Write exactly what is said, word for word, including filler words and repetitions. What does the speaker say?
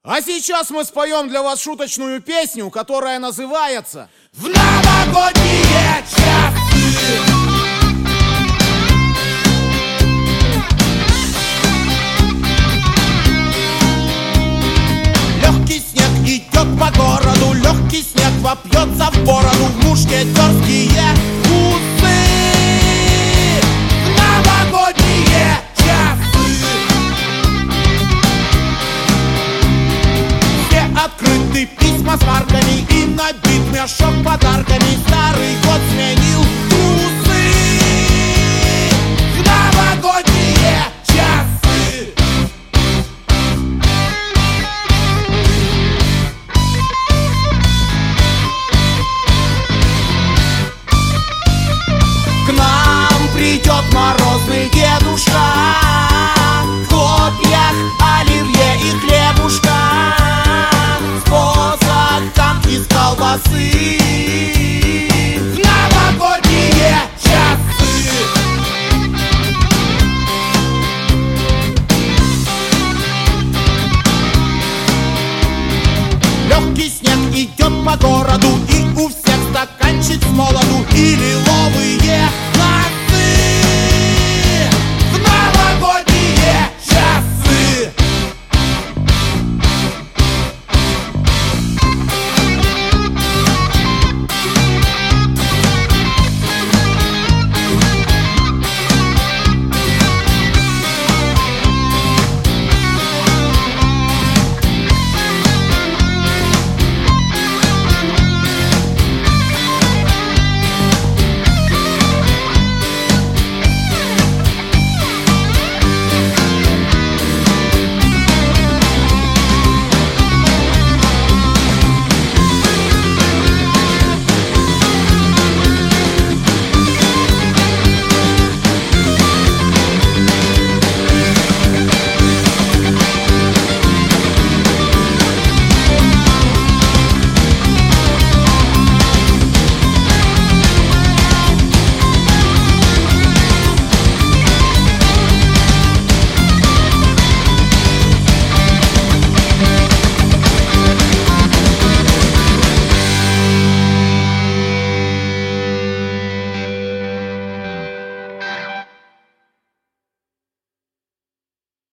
А сейчас мы споем для вас шуточную песню, которая называется «В новогодние часы». Легкий снег идет по городу, легкий снег вопьется в бороду, в мушкетерские усы. В новогодние часы все открыты письма с марками и набит мешок подарками. Старый год сменил трусы. В новогодние часы. К нам придет морозный дедушка в хлопьях, оливье и хлебушка, с посохом из колбасы.